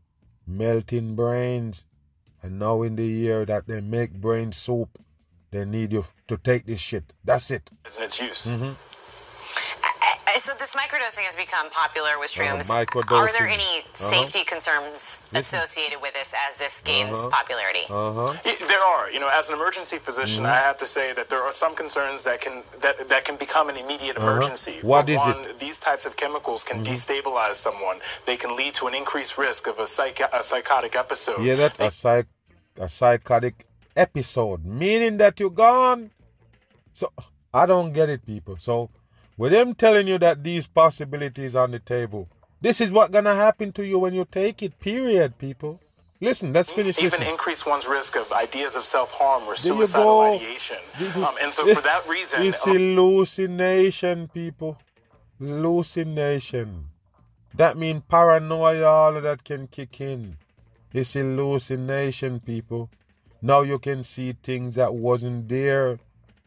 Melting brains. And now in the year that they make brain soup, they need you to take this shit. That's it. Isn't its use? So this microdosing has become popular with shrooms. Are there any safety concerns associated with this as this gains popularity? There are. You know, as an emergency physician, I have to say that there are some concerns that can become an immediate emergency. What is it? These types of chemicals can destabilize someone. They can lead to an increased risk of a psychotic episode. Yeah, that's a psychotic episode, meaning that you're gone. So I don't get it, people. So with them telling you that these possibilities on the table, this is what's going to happen to you when you take it, period, people. Listen, let's finish this. Even increase one's risk of ideas of self-harm or suicidal ideation. And so for that reason... It's hallucination, people. Hallucination. That means paranoia, all of that can kick in. It's hallucination, people. Now you can see things that wasn't there.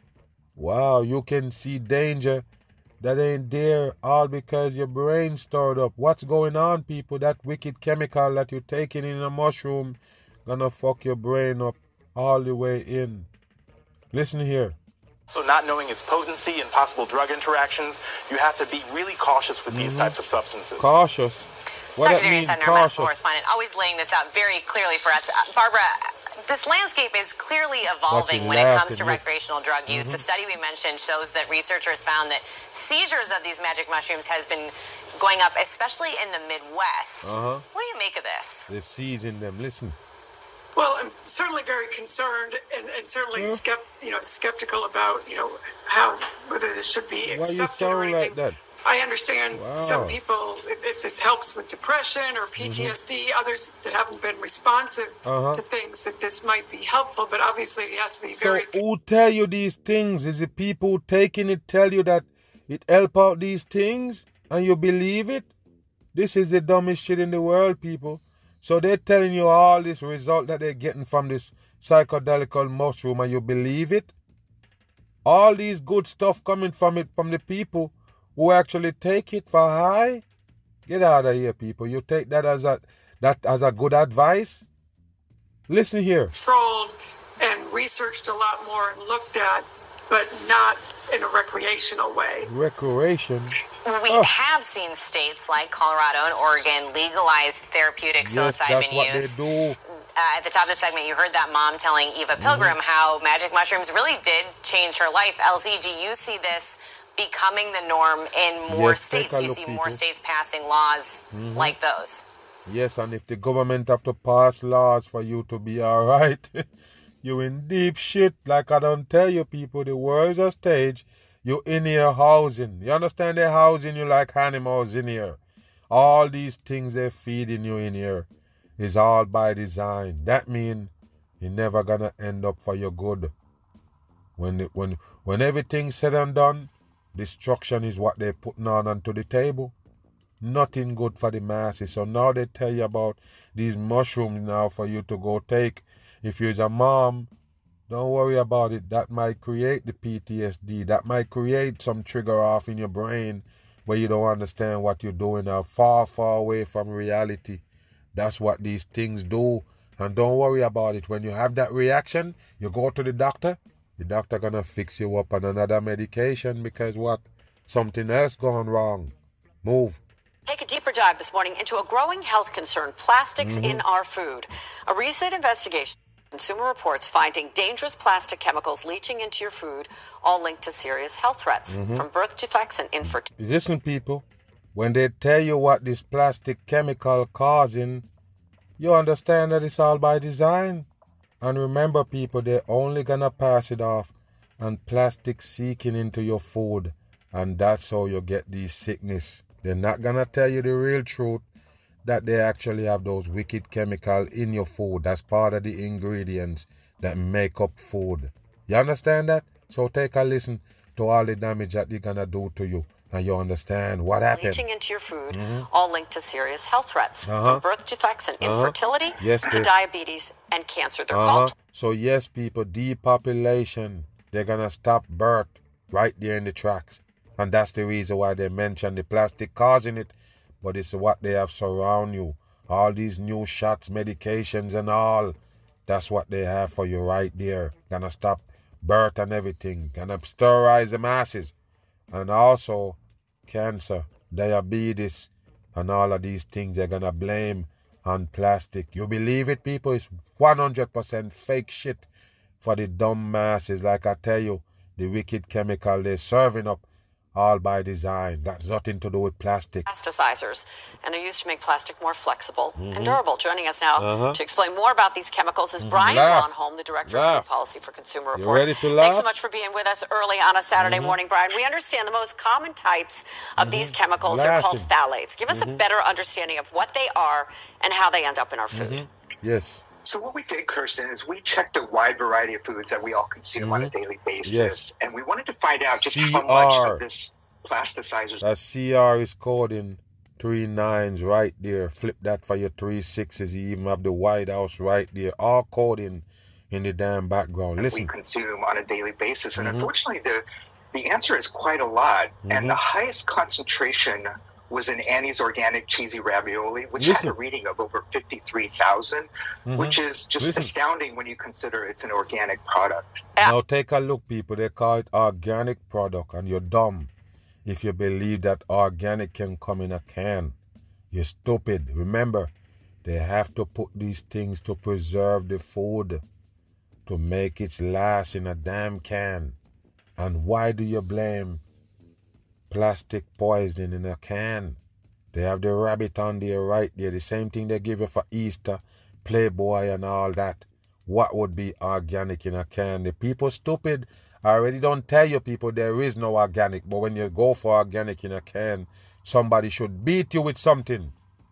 Wow, you can see danger that ain't there, all because your brain stored up. What's going on, people? That wicked chemical that you're taking in a mushroom gonna fuck your brain up all the way in. Listen here. So not knowing its potency and possible drug interactions, you have to be really cautious with these types of substances. Cautious? What Dr. Darian Sutton, our medical correspondent, always laying this out very clearly for us. Barbara, this landscape is clearly evolving when it comes to recreational drug use. The study we mentioned shows that researchers found that seizures of these magic mushrooms has been going up, especially in the Midwest. What do you make of this? They're seizing them. Listen. Well, I'm certainly very concerned and certainly skeptical about, whether this should be accepted or anything. Like that? I understand some people, if this helps with depression or PTSD, others that haven't been responsive to things, that this might be helpful, but obviously it has to be very... So who tell you these things? Is it people who taking it tell you that it help out these things and you believe it? This is the dumbest shit in the world, people. So they're telling you all this result that they're getting from this psychedelic mushroom and you believe it? All these good stuff coming from it, from the people who actually take it for high? Get out of here, people. You take that as a good advice? Listen here. Controlled and researched a lot more and looked at, but not in a recreational way. Recreation? We have seen states like Colorado and Oregon legalize therapeutic psilocybin use. They do. At the top of the segment, you heard that mom telling Eva Pilgrim how magic mushrooms really did change her life. LZ, do you see this becoming the norm in more states? You see more states passing laws like those? Yes, and if the government have to pass laws for you to be all right, you in deep shit. Like I don't tell you people, the world's a stage. You in here housing. You understand they're housing you like animals in here. All these things they're feeding you in here is all by design. That means you're never gonna end up for your good. When everything's said and done, destruction is what they're putting on onto the table. Nothing good for the masses. So now they tell you about these mushrooms now for you to go take. If you're a mom, don't worry about it. That might create the PTSD. That might create some trigger off in your brain where you don't understand what you're doing now. Far, far away from reality. That's what these things do. And don't worry about it. When you have that reaction, you go to the doctor. The doctor gonna fix you up on another medication because what? Something else gone wrong. Move. Take a deeper dive this morning into a growing health concern, plastics in our food. A recent investigation, Consumer Reports finding dangerous plastic chemicals leaching into your food, all linked to serious health threats, from birth defects and infertility. Listen, people, when they tell you what this plastic chemical causing, you understand that it's all by design. And remember, people, they're only gonna pass it off and plastic seeking into your food. And that's how you get these sickness. They're not gonna tell you the real truth that they actually have those wicked chemicals in your food. That's part of the ingredients that make up food. You understand that? So take a listen to all the damage that they're gonna do to you. And you understand what happened. Leaching into your food, all linked to serious health threats, from birth defects and infertility to diabetes and cancer. They're called. So yes, people, depopulation, they're going to stop birth right there in the tracks. And that's the reason why they mention the plastic causing it. But it's what they have surround you. All these new shots, medications and all. That's what they have for you right there. Gonna stop birth and everything. Gonna sterilize the masses. And also cancer, diabetes, and all of these things they're going to blame on plastic. You believe it, people? It's 100% fake shit for the dumb masses. Like I tell you, the wicked chemical they're serving up, all by design. Got nothing to do with plastic. Plasticizers, and they're used to make plastic more flexible and durable. Joining us now to explain more about these chemicals is Brian Ronholm, the Director of Food Policy for Consumer Reports. You ready to laugh? Thanks so much for being with us early on a Saturday morning, Brian. We understand the most common types of these chemicals are called phthalates. Give us a better understanding of what they are and how they end up in our food. Yes. So what we did, Kirsten, is we checked a wide variety of foods that we all consume on a daily basis. And we wanted to find out just how much of this plasticizers. That CR is coding 3 9s right there. Flip that for your 3 6s. You even have the White House right there. All coding in the damn background. Listen. We consume on a daily basis. And unfortunately, the answer is quite a lot. And the highest concentration was in Annie's Organic Cheesy Ravioli, which had a reading of over 53,000, which is just astounding when you consider it's an organic product. Now take a look, people. They call it organic product, and you're dumb if you believe that organic can come in a can. You're stupid. Remember, they have to put these things to preserve the food, to make it last in a damn can. And why do you blame plastic poison in a can? They have the rabbit on there right there. The same thing they give you for Easter, Playboy and all that. What would be organic in a can? The people stupid. I already don't tell you people there is no organic. But when you go for organic in a can, somebody should beat you with something.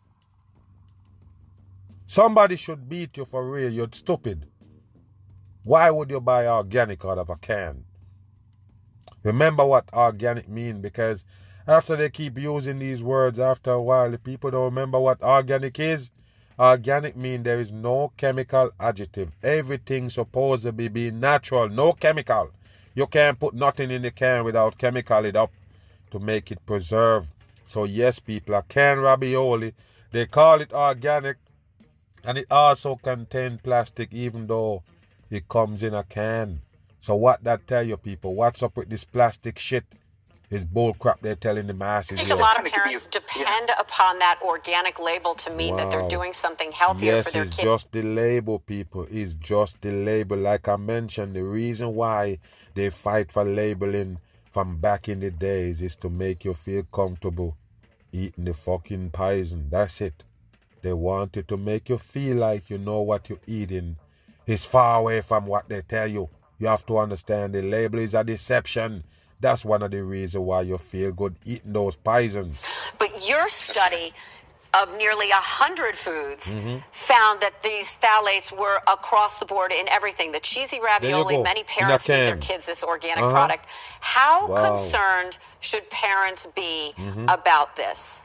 Somebody should beat you for real. You're stupid. Why would you buy organic out of a can? Remember what organic mean, because after they keep using these words, after a while, the people don't remember what organic is. Organic mean there is no chemical additive. Everything supposed to be natural, no chemical. You can't put nothing in the can without chemical it up to make it preserved. So yes, people, a canned ravioli, they call it organic, and it also contains plastic even though it comes in a can. So what that tell you, people? What's up with this plastic shit? Is bull crap they're telling the masses. I think a lot of parents depend upon that organic label to mean that they're doing something healthier for their kids. Yes, it's just the label, people. It's just the label. Like I mentioned, the reason why they fight for labeling from back in the days is to make you feel comfortable eating the fucking poison. That's it. They wanted to make you feel like you know what you're eating It's far away from what they tell you. You have to understand the label is a deception. That's one of the reasons why you feel good eating those poisons. But your study of nearly 100 foods found that these phthalates were across the board in everything. The cheesy ravioli, many parents feed their kids this organic product. How concerned should parents be about this?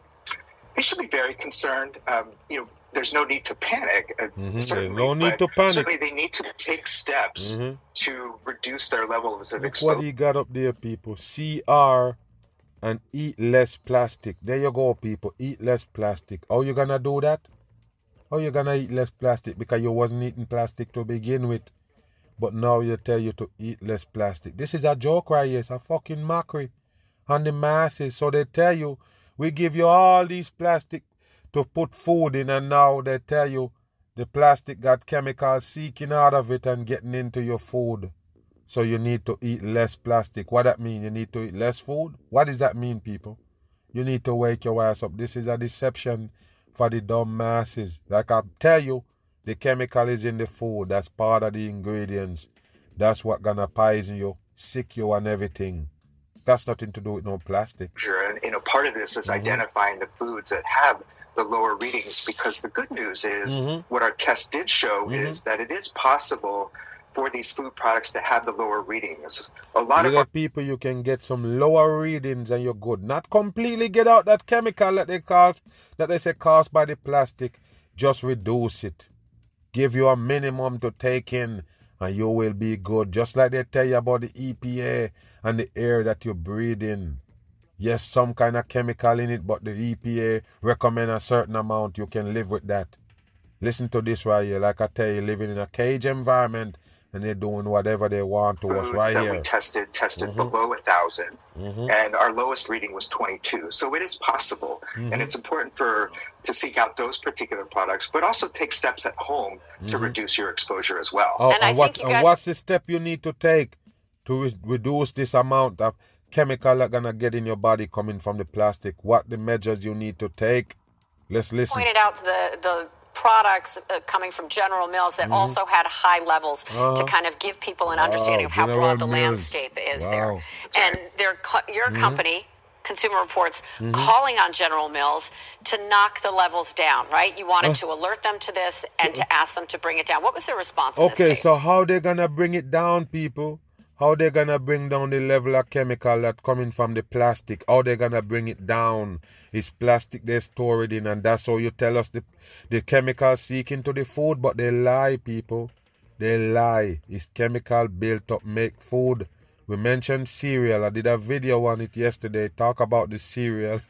They should be very concerned. There's no need to panic. Certainly, no need to panic. Certainly, they need to take steps to reduce their levels of exposure. Look what he got up there, people. CR and eat less plastic. There you go, people. Eat less plastic. How you gonna do that? How you gonna eat less plastic? Because you wasn't eating plastic to begin with. But now you tell you to eat less plastic. This is a joke right here. It's a fucking mockery on the masses. So they tell you, we give you all these plastic to put food in, and now they tell you the plastic got chemicals seeking out of it and getting into your food. So you need to eat less plastic. What that mean? You need to eat less food? What does that mean, people? You need to wake your ass up. This is a deception for the dumb masses. Like I tell you, the chemical is in the food. That's part of the ingredients. That's what gonna poison you, sick you and everything. That's nothing to do with no plastic. Sure, and part of this is identifying the foods that have the lower readings, because the good news is what our test did show is that it is possible for these food products to have the lower readings. A lot of people, you can get some lower readings and you're good. Not completely get out that chemical that they say caused by the plastic. Just reduce it. Give you a minimum to take in and you will be good. Just like they tell you about the EPA and the air that you breathe in. Yes, some kind of chemical in it, but the EPA recommend a certain amount. You can live with that. Listen to this right here. Like I tell you, living in a cage environment and they're doing whatever they want to us right here. We tested below 1,000, and our lowest reading was 22. So it is possible, and it's important to seek out those particular products, but also take steps at home to reduce your exposure as well. Oh, and what's the step you need to take to reduce this amount of chemical that gonna get in your body coming from the plastic? What the measures you need to take? Let's listen. Pointed out the products coming from General Mills that also had high levels to kind of give people an understanding of how broad the landscape is there. And your company, Consumer Reports, calling on General Mills to knock the levels down, right? You wanted to alert them to this and to ask them to bring it down. What was their response in this case? So how they gonna bring it down, people? How they gonna bring down the level of chemical that coming from the plastic? How they gonna bring it down? It's plastic they store it in, and that's how you tell us the chemicals seek into the food, but they lie, people. They lie. It's chemical built up make food. We mentioned cereal. I did a video on it yesterday. Talk about the cereal.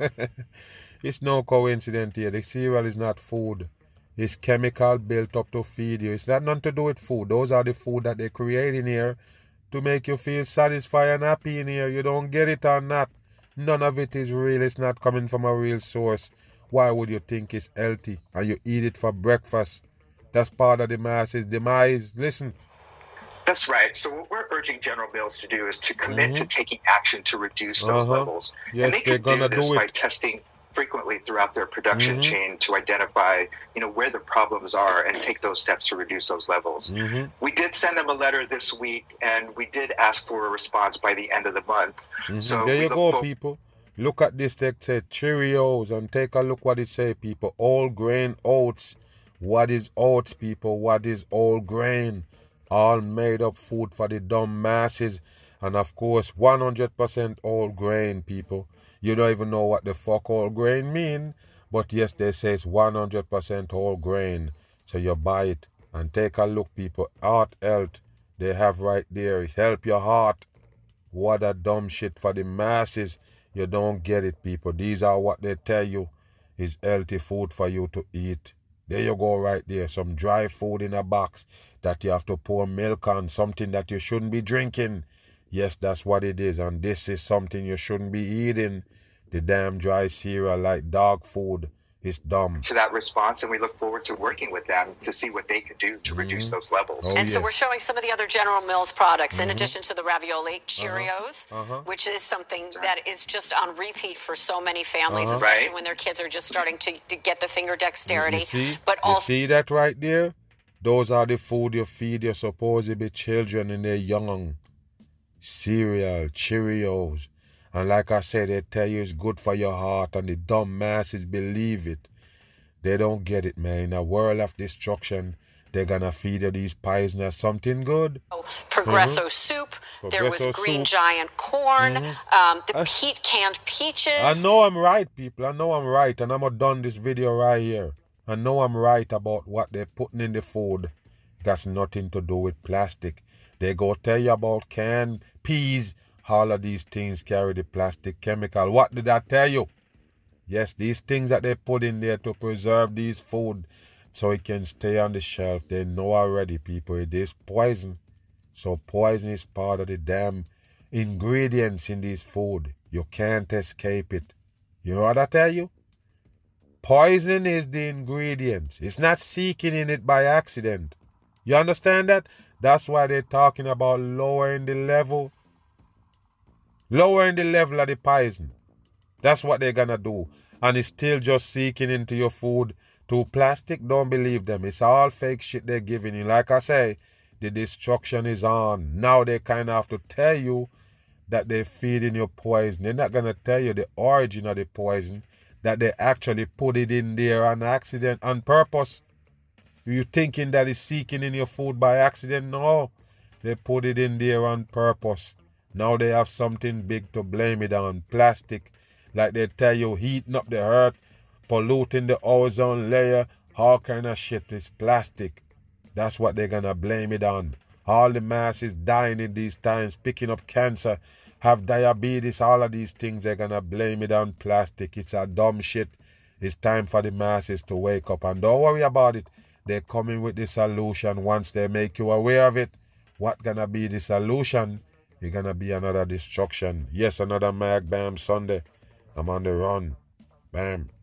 It's no coincidence here. The cereal is not food. It's chemical built up to feed you. It's not nothing to do with food. Those are the food that they create in here to make you feel satisfied and happy in here. You don't get it or not. None of it is real. It's not coming from a real source. Why would you think it's healthy and you eat it for breakfast? That's part of the masses' demise. Listen. That's right. So what we're urging General Mills to do is to commit to taking action to reduce those levels. Yes, and they can do this by testing frequently throughout their production chain to identify, where the problems are and take those steps to reduce those levels. We did send them a letter this week, and we did ask for a response by the end of the month. So there you go, people. Look at this. They say Cheerios, and take a look what it say, people. All grain oats. What is oats, people? What is all grain? All made up food for the dumb masses. And of course, 100% all grain, people. You don't even know what the fuck all grain mean. But yes, they say it's 100% all grain. So you buy it and take a look, people. Heart health, they have right there. Help your heart. What a dumb shit for the masses. You don't get it, people. These are what they tell you is healthy food for you to eat. There you go right there. Some dry food in a box that you have to pour milk on. Something that you shouldn't be drinking. Yes, that's what it is. And this is something you shouldn't be eating. The damn dry cereal like dog food is dumb. To that response, and we look forward to working with them to see what they could do to reduce those levels. So we're showing some of the other General Mills products, in addition to the ravioli, Cheerios, which is something that is just on repeat for so many families, especially when their kids are just starting to get the finger dexterity. You see that right there? Those are the food you feed your supposedly children in their young. Cereal, Cheerios. And like I said, they tell you it's good for your heart, and the dumb masses believe it. They don't get it, man. In a world of destruction, they're gonna feed you these poison as something good. Progresso soup. There was green giant corn. The canned peaches. I know I'm right, people. I know I'm right, and I'm gonna done this video right here. I know I'm right about what they're putting in the food. It got nothing to do with plastic. They go tell you about canned peas. All of these things carry the plastic chemical. What did I tell you? Yes, these things that they put in there to preserve these food so it can stay on the shelf. They know already, people, it is poison. So poison is part of the damn ingredients in this food. You can't escape it. You know what I tell you? Poison is the ingredients. It's not seeking in it by accident. You understand that? That's why they're talking about lowering the level. Lowering the level of the poison. That's what they're gonna do. And it's still just seeking into your food. To plastic, don't believe them. It's all fake shit they're giving you. Like I say, the destruction is on. Now they kind of have to tell you that they're feeding you poison. They're not gonna tell you the origin of the poison. That they actually put it in there on accident, on purpose. You thinking that it's seeking in your food by accident? No. They put it in there on purpose. Now they have something big to blame it on. Plastic. Like they tell you, heating up the earth, polluting the ozone layer, all kind of shit. It's plastic. That's what they're gonna blame it on. All the masses dying in these times, picking up cancer, have diabetes, all of these things, they're gonna blame it on plastic. It's a dumb shit. It's time for the masses to wake up. And don't worry about it. They're coming with the solution once they make you aware of it. What gonna be the solution? It's gonna be another destruction. Yes, another Mag Bam Sunday. I'm on the run. Bam.